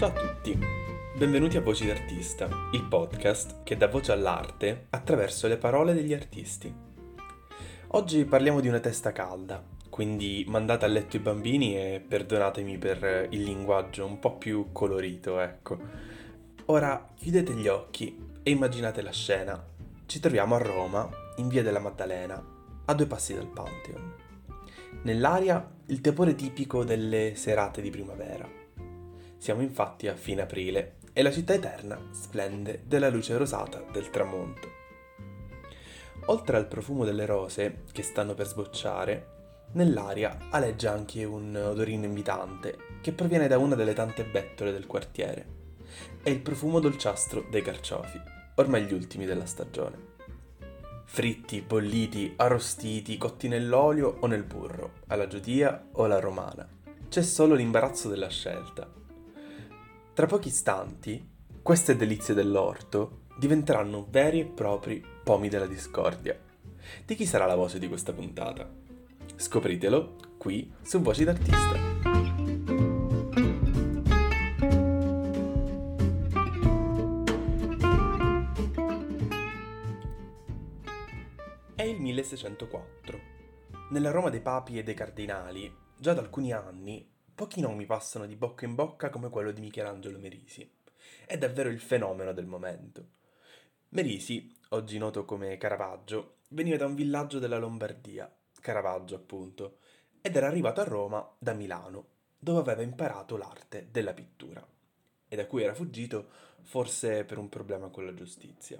Ciao a tutti, benvenuti a Voci d'Artista, il podcast che dà voce all'arte attraverso le parole degli artisti. Oggi parliamo di una testa calda, quindi mandate a letto i bambini e perdonatemi per il linguaggio un po' più colorito, ecco. Ora chiudete gli occhi e immaginate la scena. Ci troviamo a Roma, in via della Maddalena, a 2 passi dal Pantheon. Nell'aria il tepore tipico delle serate di primavera. Siamo infatti a fine aprile e la città eterna splende della luce rosata del tramonto. Oltre al profumo delle rose che stanno per sbocciare, nell'aria aleggia anche un odorino invitante che proviene da una delle tante bettole del quartiere. È il profumo dolciastro dei carciofi, ormai gli ultimi della stagione. Fritti, bolliti, arrostiti, cotti nell'olio o nel burro, alla giudia o alla romana. C'è solo l'imbarazzo della scelta. Tra pochi istanti, queste delizie dell'orto diventeranno veri e propri pomi della discordia. Di chi sarà la voce di questa puntata? Scopritelo qui su Voci d'Artista. È il 1604. Nella Roma dei papi e dei cardinali, già da alcuni anni, pochi nomi passano di bocca in bocca come quello di Michelangelo Merisi. È davvero il fenomeno del momento. Merisi, oggi noto come Caravaggio, veniva da un villaggio della Lombardia, Caravaggio appunto, ed era arrivato a Roma da Milano, dove aveva imparato l'arte della pittura, e da cui era fuggito forse per un problema con la giustizia.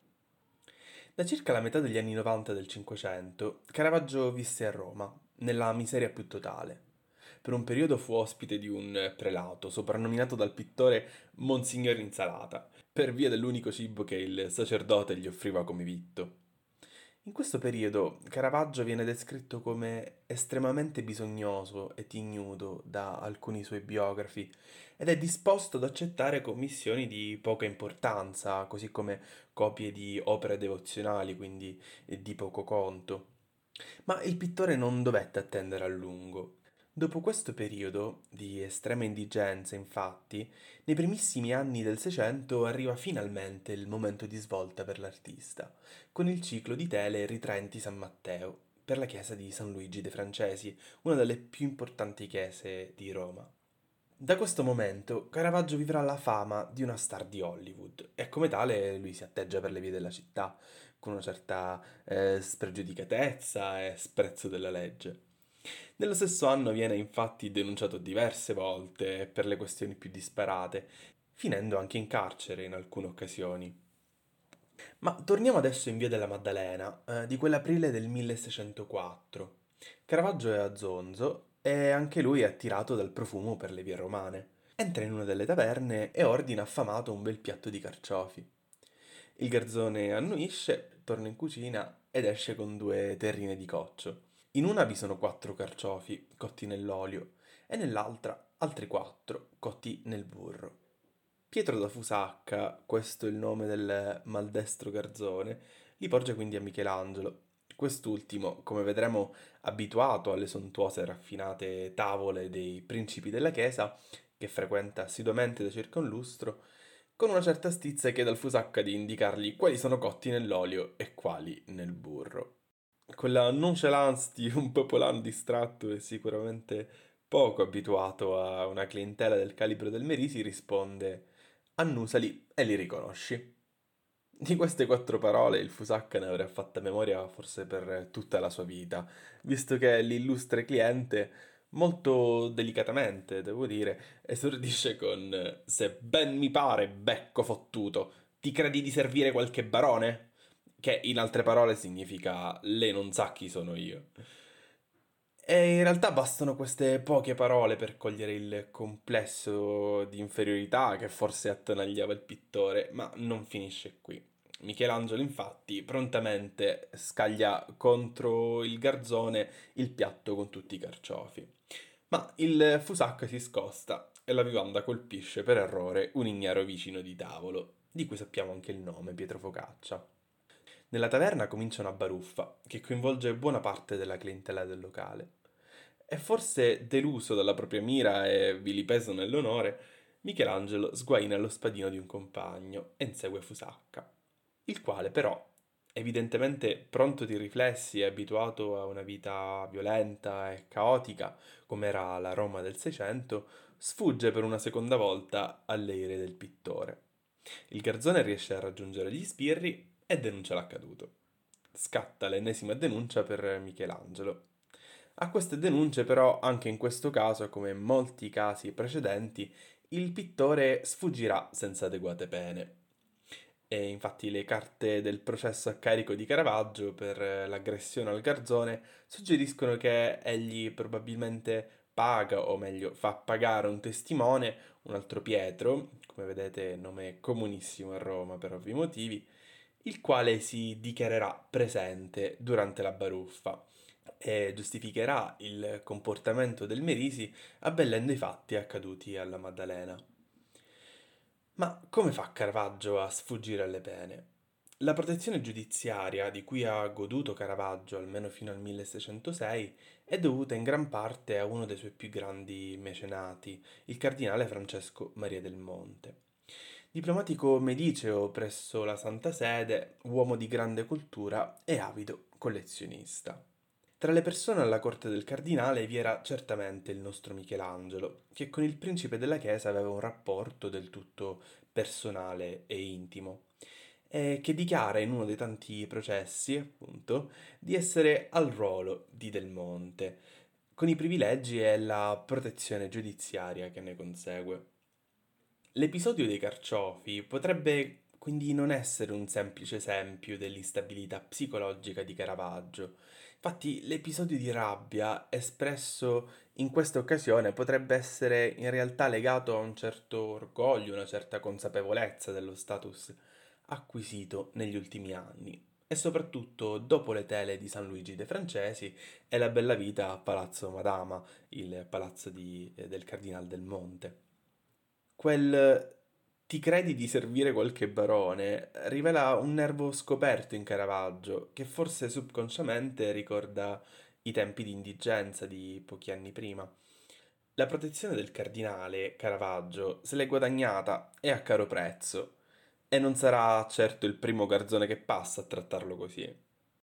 Da circa la metà degli anni 90 del Cinquecento, Caravaggio visse a Roma, nella miseria più totale. Per un periodo fu ospite di un prelato, soprannominato dal pittore Monsignor Insalata, per via dell'unico cibo che il sacerdote gli offriva come vitto. In questo periodo Caravaggio viene descritto come estremamente bisognoso e tignudo da alcuni suoi biografi ed è disposto ad accettare commissioni di poca importanza, così come copie di opere devozionali, quindi di poco conto. Ma il pittore non dovette attendere a lungo. Dopo questo periodo di estrema indigenza, infatti, nei primissimi anni del Seicento arriva finalmente il momento di svolta per l'artista, con il ciclo di tele ritraenti San Matteo, per la chiesa di San Luigi de' Francesi, una delle più importanti chiese di Roma. Da questo momento Caravaggio vivrà la fama di una star di Hollywood e come tale lui si atteggia per le vie della città con una certa spregiudicatezza e sprezzo della legge. Nello stesso anno viene infatti denunciato diverse volte per le questioni più disparate, finendo anche in carcere in alcune occasioni. Ma torniamo adesso in via della Maddalena, di quell'aprile del 1604. Caravaggio è a Zonzo e anche lui è attirato dal profumo per le vie romane. Entra in una delle taverne e ordina affamato un bel piatto di carciofi. Il garzone annuisce, torna in cucina ed esce con 2 terrine di coccio. In una vi sono 4 carciofi cotti nell'olio e nell'altra altri 4 cotti nel burro. Pietro da Fusacca, questo è il nome del maldestro garzone, li porge quindi a Michelangelo. Quest'ultimo, come vedremo abituato alle sontuose e raffinate tavole dei principi della chiesa, che frequenta assiduamente da circa un lustro, con una certa stizza chiede al Fusacca di indicargli quali sono cotti nell'olio e quali nel burro. Quella nonchalance di un popolano distratto e sicuramente poco abituato a una clientela del calibro del Merisi risponde: annusali e li riconosci. Di queste 4 parole il Fusacca ne avrà fatta memoria forse per tutta la sua vita, visto che l'illustre cliente, molto delicatamente, devo dire, esordisce con se ben mi pare, becco fottuto, ti credi di servire qualche barone? Che in altre parole significa lei non sa chi sono io. E in realtà bastano queste poche parole per cogliere il complesso di inferiorità che forse attanagliava il pittore, ma non finisce qui. Michelangelo infatti prontamente scaglia contro il garzone il piatto con tutti i carciofi. Ma il Fusacca si scosta e la vivanda colpisce per errore un ignaro vicino di tavolo, di cui sappiamo anche il nome, Pietro Focaccia. Nella taverna comincia una baruffa che coinvolge buona parte della clientela del locale. E forse deluso dalla propria mira e vilipeso nell'onore, Michelangelo sguaina lo spadino di un compagno e insegue Fusacca, il quale però, evidentemente pronto di riflessi e abituato a una vita violenta e caotica, come era la Roma del Seicento, sfugge per una seconda volta alle ire del pittore. Il garzone riesce a raggiungere gli sbirri e denuncia l'accaduto. Scatta l'ennesima denuncia per Michelangelo. A queste denunce però, anche in questo caso, come in molti casi precedenti, il pittore sfuggirà senza adeguate pene. E infatti le carte del processo a carico di Caravaggio per l'aggressione al garzone suggeriscono che egli probabilmente paga, o meglio, fa pagare un testimone, un altro Pietro, come vedete nome comunissimo a Roma per ovvi motivi, il quale si dichiarerà presente durante la baruffa e giustificherà il comportamento del Merisi abbellendo i fatti accaduti alla Maddalena. Ma come fa Caravaggio a sfuggire alle pene? La protezione giudiziaria di cui ha goduto Caravaggio almeno fino al 1606 è dovuta in gran parte a uno dei suoi più grandi mecenati, il cardinale Francesco Maria del Monte. Diplomatico mediceo presso la Santa Sede, uomo di grande cultura e avido collezionista. Tra le persone alla corte del cardinale vi era certamente il nostro Michelangelo, che con il principe della Chiesa aveva un rapporto del tutto personale e intimo, e che dichiara in uno dei tanti processi, appunto, di essere al ruolo di Del Monte, con i privilegi e la protezione giudiziaria che ne consegue. L'episodio dei carciofi potrebbe quindi non essere un semplice esempio dell'instabilità psicologica di Caravaggio. Infatti, l'episodio di rabbia espresso in questa occasione potrebbe essere in realtà legato a un certo orgoglio, una certa consapevolezza dello status acquisito negli ultimi anni e soprattutto dopo le tele di San Luigi de Francesi e la bella vita a Palazzo Madama, il palazzo del Cardinal del Monte. Quel ti credi di servire qualche barone rivela un nervo scoperto in Caravaggio, che forse subconsciamente ricorda i tempi di indigenza di pochi anni prima. La protezione del cardinale Caravaggio se l'è guadagnata e a caro prezzo, e non sarà certo il primo garzone che passa a trattarlo così.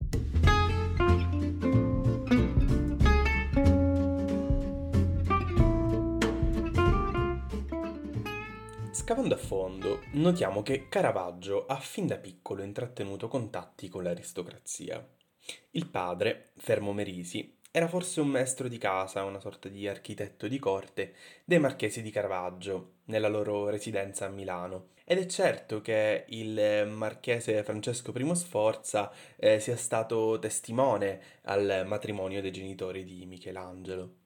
Scavando a fondo, notiamo che Caravaggio ha fin da piccolo intrattenuto contatti con l'aristocrazia. Il padre, Fermo Merisi, era forse un maestro di casa, una sorta di architetto di corte dei marchesi di Caravaggio, nella loro residenza a Milano. Ed è certo che il marchese Francesco I Sforza sia stato testimone al matrimonio dei genitori di Michelangelo.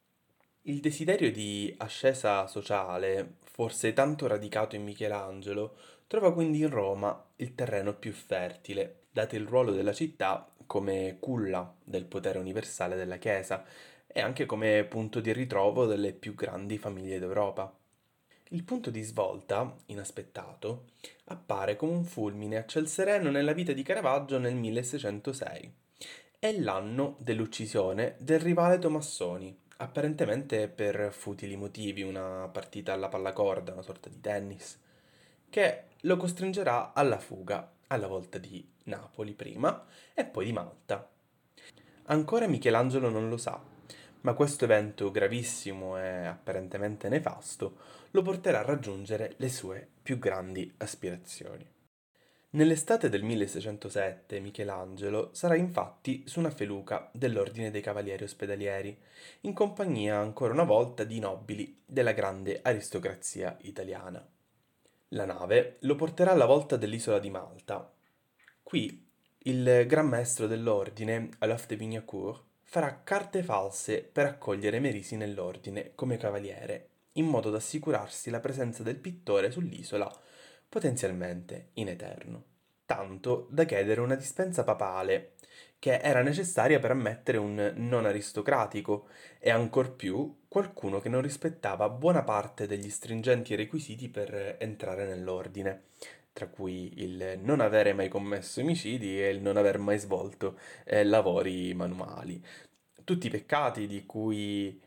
Il desiderio di ascesa sociale, forse tanto radicato in Michelangelo, trova quindi in Roma il terreno più fertile, dato il ruolo della città come culla del potere universale della Chiesa e anche come punto di ritrovo delle più grandi famiglie d'Europa. Il punto di svolta, inaspettato, appare come un fulmine a ciel sereno nella vita di Caravaggio nel 1606. È l'anno dell'uccisione del rivale Tomassoni, apparentemente per futili motivi, una partita alla pallacorda, una sorta di tennis, che lo costringerà alla fuga, alla volta di Napoli prima e poi di Malta. Ancora Michelangelo non lo sa, ma questo evento gravissimo e apparentemente nefasto lo porterà a raggiungere le sue più grandi aspirazioni. Nell'estate del 1607 Michelangelo sarà infatti su una feluca dell'Ordine dei Cavalieri Ospedalieri, in compagnia ancora una volta di nobili della grande aristocrazia italiana. La nave lo porterà alla volta dell'isola di Malta. Qui il Gran Maestro dell'Ordine, Alaf de Vignacourt, farà carte false per accogliere Merisi nell'Ordine come cavaliere, in modo da assicurarsi la presenza del pittore sull'isola, potenzialmente in eterno. Tanto da chiedere una dispensa papale, che era necessaria per ammettere un non aristocratico e ancor più qualcuno che non rispettava buona parte degli stringenti requisiti per entrare nell'ordine, tra cui il non avere mai commesso omicidi e il non aver mai svolto lavori manuali. Tutti peccati di cui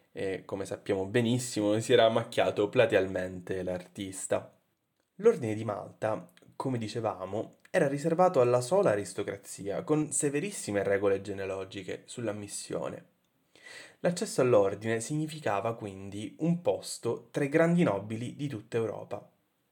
e, come sappiamo benissimo, si era macchiato platealmente l'artista. L'Ordine di Malta, come dicevamo, era riservato alla sola aristocrazia, con severissime regole genealogiche sull'ammissione. L'accesso all'ordine significava quindi un posto tra i grandi nobili di tutta Europa.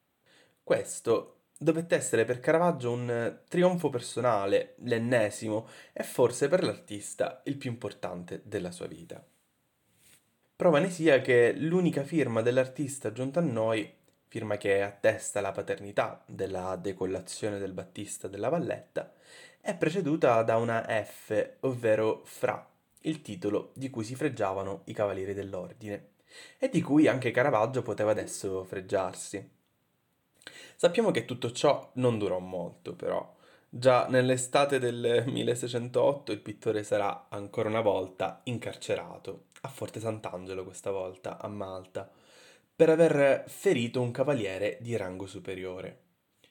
Questo dovette essere per Caravaggio un trionfo personale, l'ennesimo, e forse per l'artista il più importante della sua vita. Prova ne sia che l'unica firma dell'artista giunta a noi, firma che attesta la paternità della decollazione del Battista della Valletta, è preceduta da una F, ovvero Fra, il titolo di cui si fregiavano i Cavalieri dell'Ordine, e di cui anche Caravaggio poteva adesso fregiarsi. Sappiamo che tutto ciò non durò molto, però. Già nell'estate del 1608 il pittore sarà ancora una volta incarcerato, a Forte Sant'Angelo questa volta, a Malta, per aver ferito un cavaliere di rango superiore.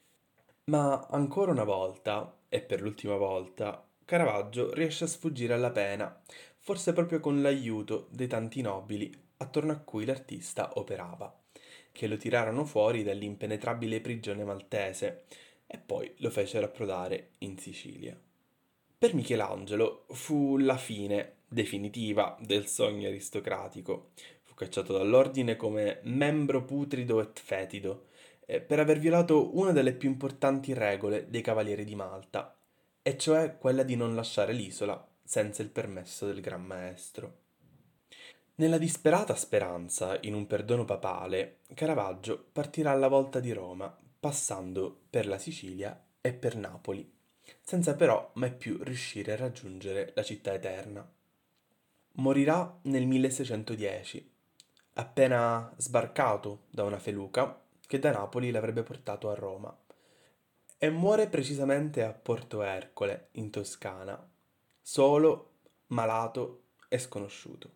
Ma ancora una volta, e per l'ultima volta, Caravaggio riesce a sfuggire alla pena, forse proprio con l'aiuto dei tanti nobili attorno a cui l'artista operava, che lo tirarono fuori dall'impenetrabile prigione maltese e poi lo fecero approdare in Sicilia. Per Michelangelo fu la fine definitiva del sogno aristocratico. Fu cacciato dall'ordine come membro putrido et fetido, per aver violato una delle più importanti regole dei Cavalieri di Malta, e cioè quella di non lasciare l'isola senza il permesso del Gran Maestro. Nella disperata speranza in un perdono papale, Caravaggio partirà alla volta di Roma, passando per la Sicilia e per Napoli, senza però mai più riuscire a raggiungere la città eterna. Morirà nel 1610, appena sbarcato da una feluca che da Napoli l'avrebbe portato a Roma, e muore precisamente a Porto Ercole, in Toscana, solo, malato e sconosciuto.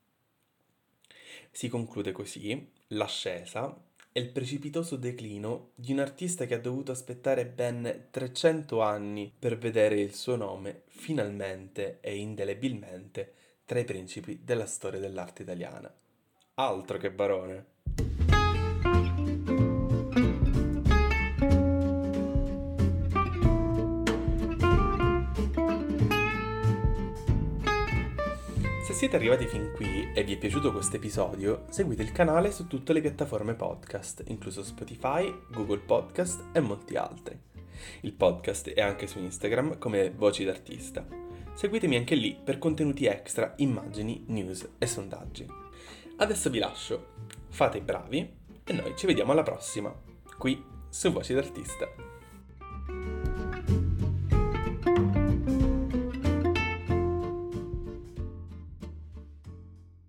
Si conclude così l'ascesa e il precipitoso declino di un artista che ha dovuto aspettare ben 300 anni per vedere il suo nome finalmente e indelebilmente tra i principi della storia dell'arte italiana. Altro che barone! Se siete arrivati fin qui e vi è piaciuto questo episodio, seguite il canale su tutte le piattaforme podcast, incluso Spotify, Google Podcast e molti altri. Il podcast è anche su Instagram come Voci d'Artista. Seguitemi anche lì per contenuti extra, immagini, news e sondaggi. Adesso vi lascio, fate i bravi e noi ci vediamo alla prossima, qui su Voci d'Artista.